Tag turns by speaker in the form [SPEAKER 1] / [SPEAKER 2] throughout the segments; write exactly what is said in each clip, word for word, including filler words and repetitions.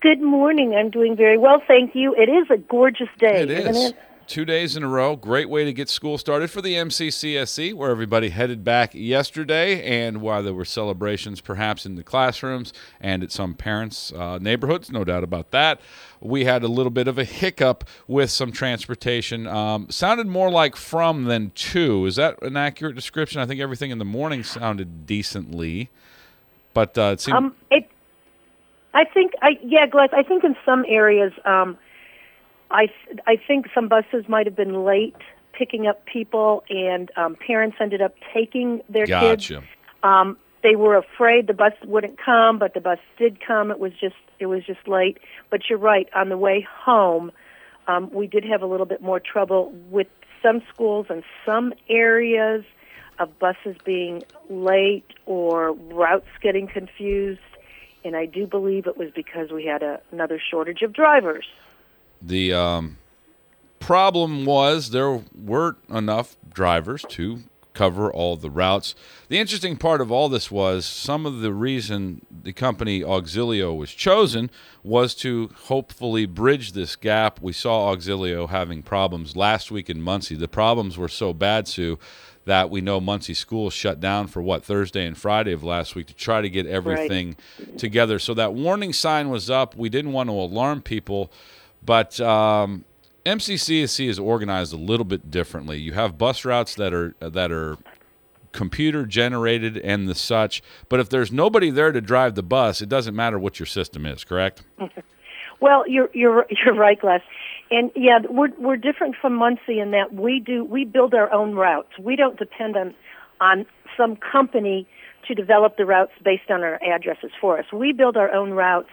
[SPEAKER 1] Good morning. I'm doing very well, thank you. It is a gorgeous day,
[SPEAKER 2] It
[SPEAKER 1] isn't
[SPEAKER 2] is.
[SPEAKER 1] it?
[SPEAKER 2] Two days in a row. Great way to get school started for the M C C S E, where everybody headed back yesterday, and while there were celebrations perhaps in the classrooms and at some parents' uh, neighborhoods, no doubt about that, we had a little bit of a hiccup with some transportation. Um, sounded more like from than to. Is that an accurate description? I think everything in the morning sounded decently, but uh, it seemed...
[SPEAKER 1] Um, it, I think, I yeah, Glenn, I think in some areas... Um, I, I think some buses might have been late picking up people, and um, parents ended up taking their
[SPEAKER 2] Gotcha.
[SPEAKER 1] kids. Um, they were afraid the bus wouldn't come, but the bus did come. It was just it was just late. But you're right. On the way home, um, we did have a little bit more trouble with some schools and some areas of buses being late or routes getting confused. And I do believe it was because we had a, another shortage of drivers.
[SPEAKER 2] The um, problem was there weren't enough drivers to cover all the routes. The interesting part of all this was some of the reason the company Auxilio was chosen was to hopefully bridge this gap. We saw Auxilio having problems last week in Muncie. The problems were so bad, Sue, that we know Muncie schools shut down for, what, Thursday and Friday of last week to try to get everything
[SPEAKER 1] right.
[SPEAKER 2] together. So that warning sign was up. We didn't want to alarm people. But um, M C C S E is organized a little bit differently. You have bus routes that are that are computer generated and the such. But if there's nobody there to drive the bus, it doesn't matter what your system is. Correct?
[SPEAKER 1] Well, you're you're you're right, Les. And yeah, we're we're different from Muncie in that we do we build our own routes. We don't depend on on some company to develop the routes based on our addresses for us. We build our own routes.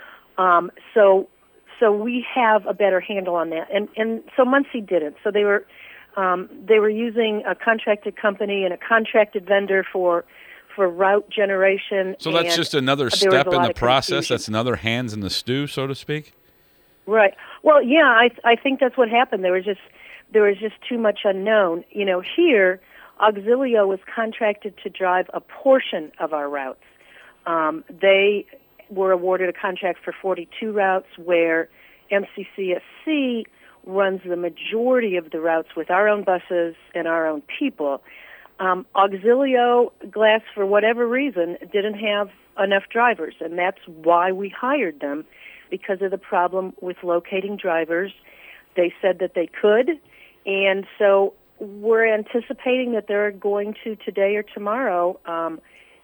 [SPEAKER 1] Um, so. So we have a better handle on that, and and so Muncie didn't. So they were um, they were using a contracted company and a contracted vendor for for route generation.
[SPEAKER 2] So that's just another step in the process. That's another hands in the stew, so to speak.
[SPEAKER 1] Right. Well, yeah, I I think that's what happened. There was just there was just too much unknown. You know, here Auxilio was contracted to drive a portion of our routes. Um, they were awarded a contract for forty-two routes where M C C S C runs the majority of the routes with our own buses and our own people. Um, Auxilio Glass, for whatever reason, didn't have enough drivers, and that's why we hired them, because of the problem with locating drivers. They said that they could, and so we're anticipating that they're going to, today or tomorrow, um,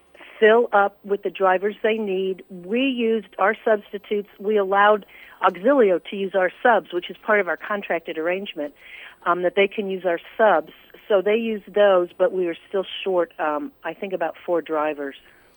[SPEAKER 1] fill up with the drivers they need. We used our substitutes. We allowed Auxilio to use our subs, which is part of our contracted arrangement, um, that they can use our subs. So they used those, but we were still short, um, I think, about four drivers.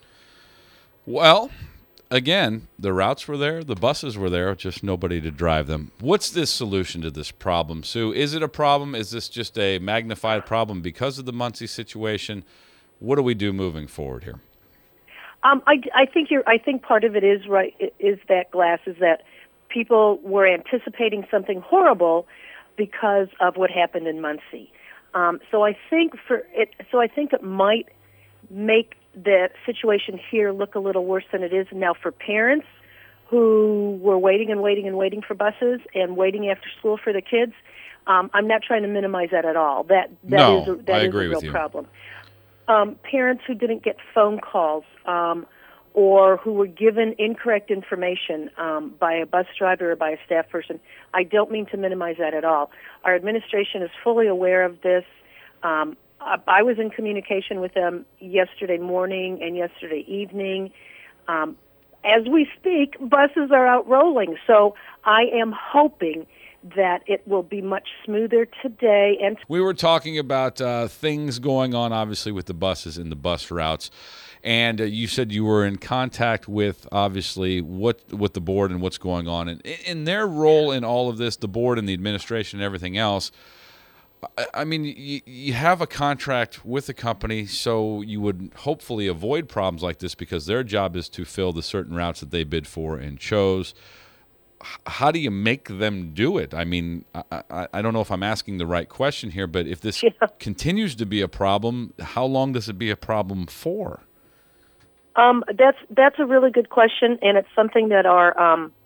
[SPEAKER 2] Well, again, the routes were there, the buses were there, just nobody to drive them. What's this solution to this problem, Sue? Is it a problem? Is this just a magnified problem because of the Muncie situation? What do we do moving forward here?
[SPEAKER 1] Um, I, I think you're. I think part of it is right. Is that Glass is that people were anticipating something horrible because of what happened in Muncie. Um, so I think for it. So I think it might make the situation here look a little worse than it is now for parents who were waiting and waiting and waiting for buses and waiting after school for the kids. Um, I'm not trying to minimize that at all. That that
[SPEAKER 2] no,
[SPEAKER 1] is a, that
[SPEAKER 2] I
[SPEAKER 1] is
[SPEAKER 2] agree
[SPEAKER 1] a real
[SPEAKER 2] with you.
[SPEAKER 1] problem. Um, parents who didn't get phone calls um, or who were given incorrect information um, by a bus driver or by a staff person. I don't mean to minimize that at all. Our administration is fully aware of this. Um, I, I was in communication with them yesterday morning and yesterday evening. Um, as we speak, buses are out rolling, so I am hoping that it will be much smoother today. And
[SPEAKER 2] we were talking about uh, things going on, obviously, with the buses and the bus routes. And uh, you said you were in contact with, obviously, what with the board and what's going on. And in their role in all of this, the board and the administration and everything else, I, I mean, you, you have a contract with the company, so you would hopefully avoid problems like this because their job is to fill the certain routes that they bid for and chose. How do you make them do it? I mean, I, I, I don't know if I'm asking the right question here, but if this
[SPEAKER 1] yeah.
[SPEAKER 2] continues to be a problem, how long does it be a problem for?
[SPEAKER 1] Um, that's that's a really good question, and it's something that our um,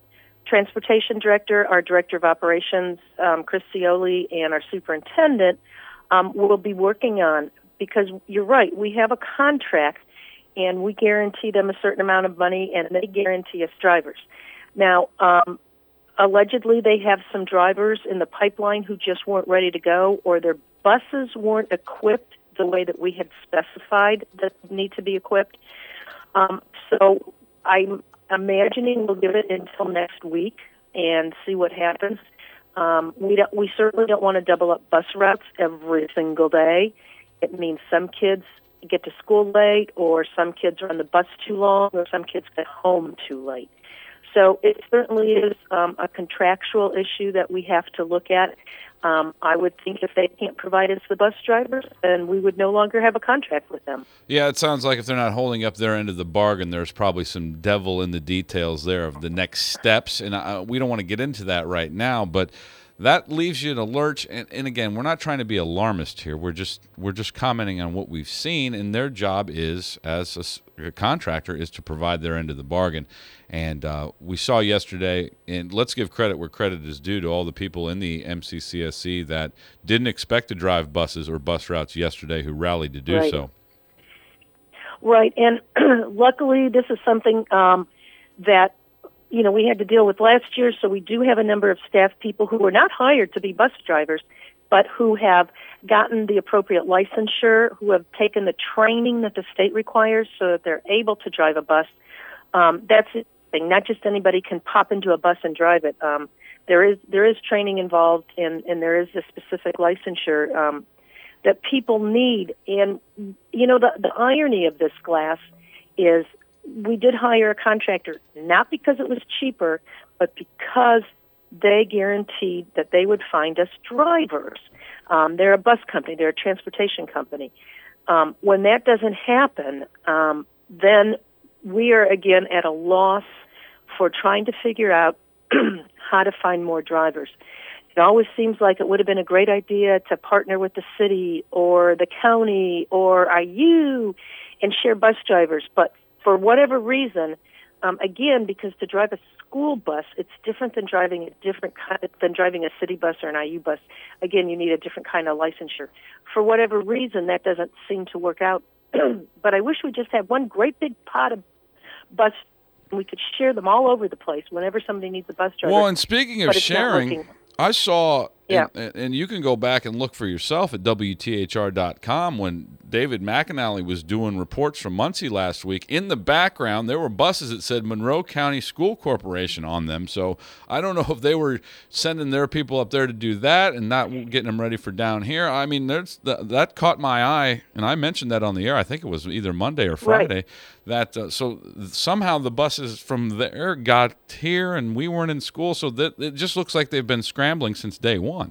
[SPEAKER 1] transportation director, our director of operations, um, Chris Cioli, and our superintendent um, will be working on, because you're right, we have a contract and we guarantee them a certain amount of money and they guarantee us drivers. Now, um, allegedly they have some drivers in the pipeline who just weren't ready to go, or their buses weren't equipped the way that we had specified that need to be equipped. Um, so I'm imagining we'll give it until next week and see what happens. Um, we don't, we certainly don't want to double up bus routes every single day. It means some kids get to school late, or some kids are on the bus too long, or some kids get home too late. So it certainly is um, a contractual issue that we have to look at. Um, I would think if they can't provide us the bus drivers, then we would no longer have a contract with them.
[SPEAKER 2] Yeah, it sounds like if they're not holding up their end of the bargain, there's probably some devil in the details there of the next steps. And I, we don't want to get into that right now, but that leaves you in a lurch. And, and again, we're not trying to be alarmist here. We're just we're just commenting on what we've seen, and their job is, as a, a contractor, is to provide their end of the bargain. And uh, we saw yesterday, and let's give credit where credit is due to all the people in the M C C S C that didn't expect to drive buses or bus routes yesterday who rallied to do
[SPEAKER 1] right.
[SPEAKER 2] so.
[SPEAKER 1] Right, and luckily this is something um, that you know, we had to deal with last year, so we do have a number of staff people who were not hired to be bus drivers, but who have gotten the appropriate licensure, who have taken the training that the state requires so that they're able to drive a bus. Um, that's the thing. Not just anybody can pop into a bus and drive it. Um, there is there is training involved, and, and there is a specific licensure um, that people need. And, you know, the, the irony of this, Glass, is we did hire a contractor, not because it was cheaper, but because they guaranteed that they would find us drivers. Um, they're a bus company. They're a transportation company. Um, when that doesn't happen, um, then we are, again, at a loss for trying to figure out how to find more drivers. It always seems like it would have been a great idea to partner with the city or the county or I U and share bus drivers, but for whatever reason, um, again, because to drive a school bus, it's different than driving a different kind than driving a city bus or an I U bus. Again, you need a different kind of licensure. For whatever reason, that doesn't seem to work out. But I wish we just had one great big pot of bus, and we could share them all over the place whenever somebody needs a bus driver.
[SPEAKER 2] Well, and speaking of sharing, I saw,
[SPEAKER 1] yeah.
[SPEAKER 2] and, and you can go back and look for yourself at W T H R dot com, when David McAnally was doing reports from Muncie last week. In the background, there were buses that said Monroe County School Corporation on them. So I don't know if they were sending their people up there to do that and not getting them ready for down here. I mean, there's the, that caught my eye, and I mentioned that on the air. I think it was either Monday or Friday.
[SPEAKER 1] Right.
[SPEAKER 2] That uh, so somehow the buses from there got here, and we weren't in school. So that it just looks like they've been scrambling since day one.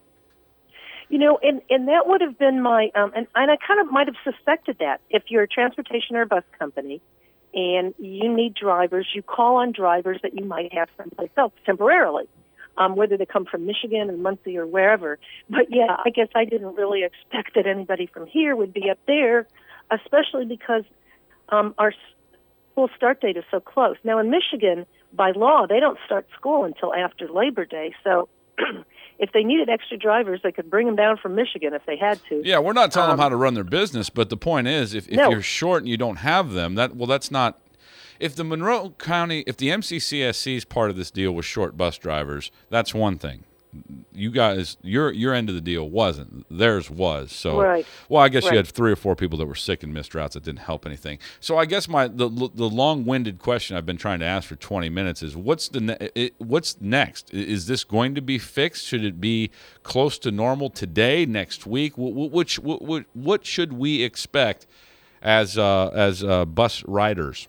[SPEAKER 1] You know, and, and that would have been my, um, and, and I kind of might have suspected that. If you're a transportation or a bus company and you need drivers, you call on drivers that you might have someplace else temporarily, um, whether they come from Michigan or Muncie or wherever. But, yeah, I guess I didn't really expect that anybody from here would be up there, especially because um, our school start date is so close. Now, in Michigan, by law, they don't start school until after Labor Day, so if they needed extra drivers, they could bring them down from Michigan if they had to.
[SPEAKER 2] Yeah, we're not telling
[SPEAKER 1] um,
[SPEAKER 2] them how to run their business, but the point is, if, if
[SPEAKER 1] no.
[SPEAKER 2] you're short and you don't have them, that well, that's not. If the Monroe County, if the M C C S C's part of this deal was short bus drivers, that's one thing. You guys, your your end of the deal wasn't. Theirs was. So,
[SPEAKER 1] right.
[SPEAKER 2] well, I guess
[SPEAKER 1] right.
[SPEAKER 2] you had three or four people that were sick and missed routes that didn't help anything. So, I guess my the the long-winded question I've been trying to ask for twenty minutes is, what's the ne- it, what's next? Is this going to be fixed? Should it be close to normal today, next week? What which what what should we expect as uh, as uh, bus riders?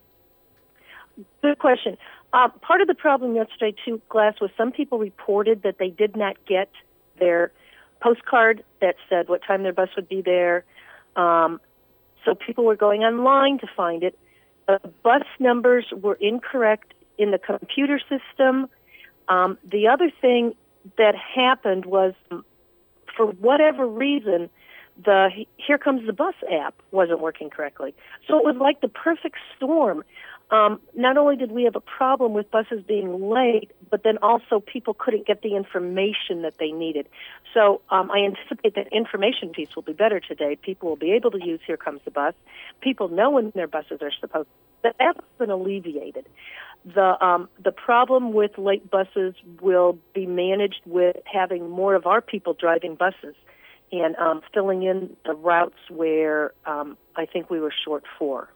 [SPEAKER 1] Good question. Uh, part of the problem yesterday, too, Glass, was some people reported that they did not get their postcard that said what time their bus would be there. Um, so people were going online to find it. The bus numbers were incorrect in the computer system. Um, the other thing that happened was, for whatever reason, the Here Comes the Bus app wasn't working correctly. So it was like the perfect storm. Um, not only did we have a problem with buses being late, but then also people couldn't get the information that they needed. So um, I anticipate that information piece will be better today. People will be able to use Here Comes the Bus. People know when their buses are supposed to. That's been alleviated. The um, the problem with late buses will be managed with having more of our people driving buses and um, filling in the routes where um, I think we were short for.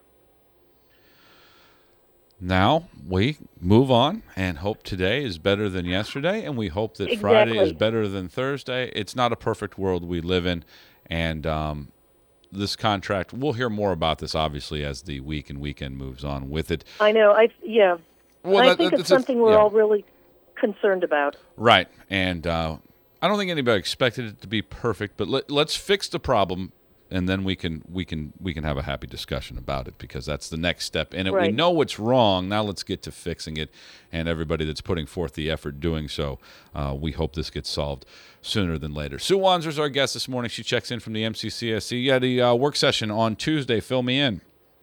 [SPEAKER 2] Now we move on and hope today is better than yesterday, and we hope that
[SPEAKER 1] Exactly.
[SPEAKER 2] Friday is better than Thursday. It's not a perfect world we live in, and um, this contract, we'll hear more about this, obviously, as the week and weekend moves on with it.
[SPEAKER 1] I know. I Yeah.
[SPEAKER 2] Well,
[SPEAKER 1] I
[SPEAKER 2] that,
[SPEAKER 1] think
[SPEAKER 2] that,
[SPEAKER 1] it's something a, we're
[SPEAKER 2] yeah.
[SPEAKER 1] all really concerned about.
[SPEAKER 2] Right, and uh, I don't think anybody expected it to be perfect, but let, let's fix the problem, and then we can we can we can have a happy discussion about it, because that's the next step in it.
[SPEAKER 1] Right.
[SPEAKER 2] We know what's wrong. Now let's get to fixing it, and everybody that's putting forth the effort doing so, uh, we hope this gets solved sooner than later. Sue Wanzer's our guest this morning. She checks in from the M C C S C. You had a uh, work session on Tuesday. Fill me in.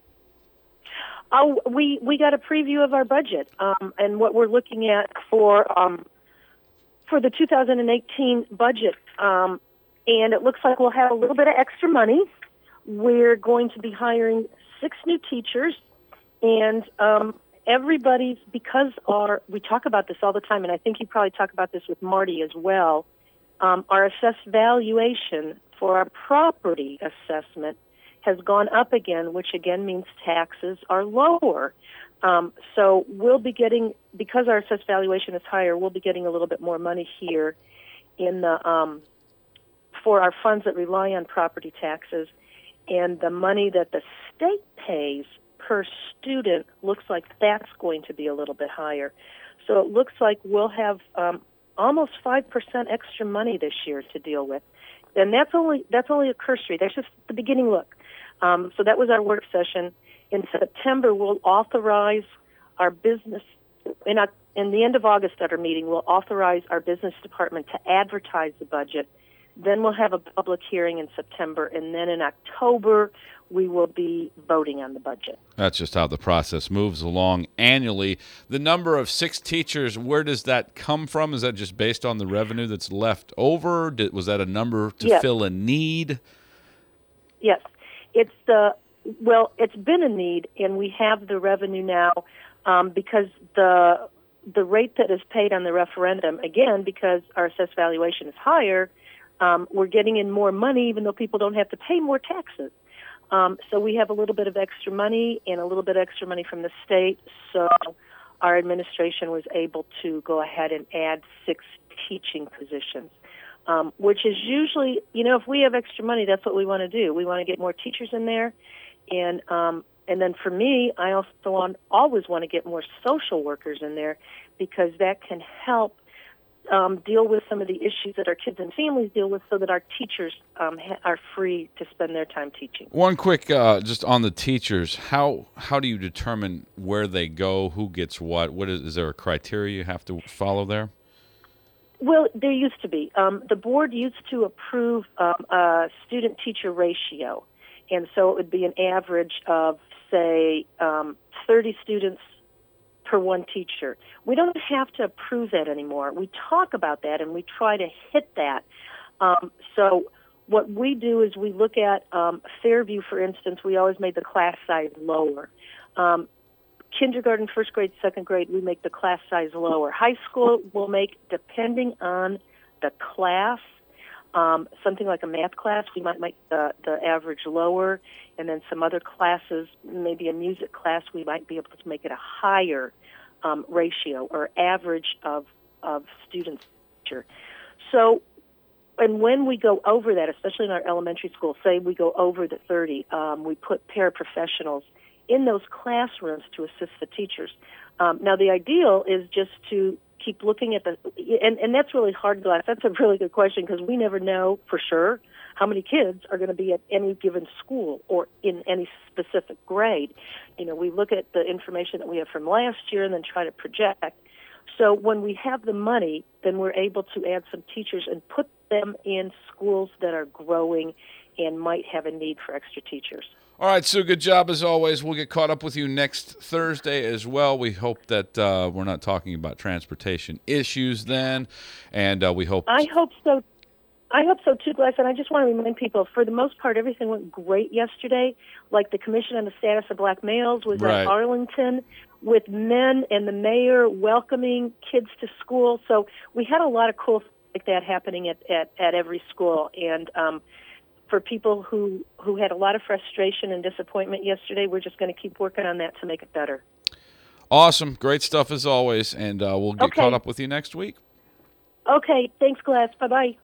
[SPEAKER 1] Oh, we, we got a preview of our budget um, and what we're looking at for um, for the two thousand eighteen budget. Um, and it looks like we'll have a little bit of extra money. We're going to be hiring six new teachers, and um, everybody's, because our, we talk about this all the time, and I think you probably talk about this with Marty as well, um, our assessed valuation for our property assessment has gone up again, which again means taxes are lower. Um, so we'll be getting, because our assessed valuation is higher, we'll be getting a little bit more money here in the um, for our funds that rely on property taxes, and the money that the state pays per student looks like that's going to be a little bit higher. So it looks like we'll have um, almost five percent extra money this year to deal with, and that's only that's only a cursory. That's just the beginning look. Um, so that was our work session. In September, we'll authorize our business, in, a, in the end of August at our meeting, we'll authorize our business department to advertise the budget. Then we'll have a public hearing in September, and then in October, we will be voting on the budget.
[SPEAKER 2] That's just how the process moves along annually. The number of six teachers, where does that come from? Is that just based on the revenue that's left over? Did, was that a number to
[SPEAKER 1] yes.
[SPEAKER 2] fill a need?
[SPEAKER 1] Yes. It's the, well, it's been a need, and we have the revenue now um, because the the rate that is paid on the referendum, again, because our assessed valuation is higher, um, we're getting in more money even though people don't have to pay more taxes. Um, so we have a little bit of extra money and a little bit extra money from the state, so our administration was able to go ahead and add six teaching positions. Um, which is usually, you know, if we have extra money, that's what we want to do. We want to get more teachers in there. And um, and then for me, I also want, always want to get more social workers in there, because that can help um, deal with some of the issues that our kids and families deal with, so that our teachers um, ha- are free to spend their time teaching.
[SPEAKER 2] One quick, uh, just on the teachers, how how do you determine where they go, who gets what? What is, is there a criteria you have to follow there?
[SPEAKER 1] Well, there used to be. Um, the board used to approve um, a student-teacher ratio, and so it would be an average of, say, um, thirty students per one teacher. We don't have to approve that anymore. We talk about that, and we try to hit that. Um, so what we do is we look at um, Fairview, for instance. We always made the class size lower. Um, Kindergarten, first grade, second grade, we make the class size lower. High school will make, depending on the class, um, something like a math class, we might make the, the average lower, and then some other classes, maybe a music class, we might be able to make it a higher um, ratio or average of, of students. So, and when we go over that, especially in our elementary school, say we go over the thirty, um, we put paraprofessionals in those classrooms to assist the teachers. Um, now, the ideal is just to keep looking at the, and, and that's really hard to ask. That's a really good question, because we never know for sure how many kids are going to be at any given school or in any specific grade. You know, we look at the information that we have from last year and then try to project. So when we have the money, then we're able to add some teachers and put them in schools that are growing and might have a need for extra teachers.
[SPEAKER 2] All right, Sue, good job as always. We'll get caught up with you next Thursday as well. We hope that uh, we're not talking about transportation issues then, and uh, we hope...
[SPEAKER 1] I hope so. I hope so too, Glass, and I just want to remind people, for the most part, everything went great yesterday. Like the Commission on the Status of Black Males was
[SPEAKER 2] Right.
[SPEAKER 1] at Arlington with men and the mayor welcoming kids to school. So we had a lot of cool things like that happening at, at, at every school, and um, for people who, who had a lot of frustration and disappointment yesterday, we're just going to keep working on that to make it better.
[SPEAKER 2] Awesome. Great stuff as always, and uh, we'll get
[SPEAKER 1] Okay.
[SPEAKER 2] caught up with you next week.
[SPEAKER 1] Okay, thanks, Glass. Bye-bye.